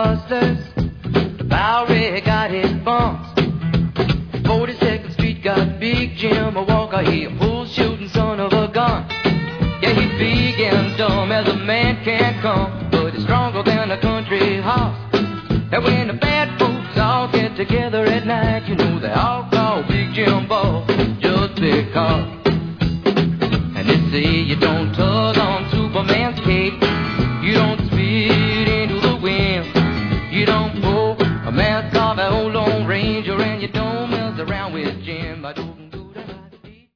rustlers. The Bowery got his bumps. 42nd Street got Big Jim, a Walker, he a bull shooting son of a gun. Yeah, he's big and dumb as a man can come, but he's stronger than a country horse. And when the bad folks all get together at night, you know they all call Big Jim Boss just because